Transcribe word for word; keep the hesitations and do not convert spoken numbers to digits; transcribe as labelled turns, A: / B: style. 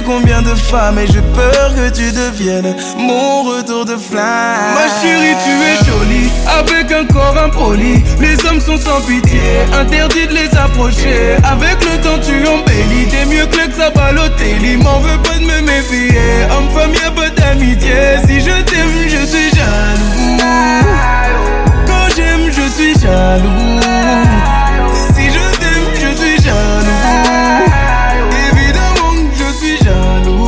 A: combien de femmes et j'ai peur que tu deviennes mon retour de flamme. Ma chérie, tu es jolie, avec un corps impoli. Les hommes sont sans pitié, interdit de les approcher. Avec le temps tu embellis, t'es mieux que l'ex à Balotelli. M'en veux pas de me méfier, homme-femme y'a pas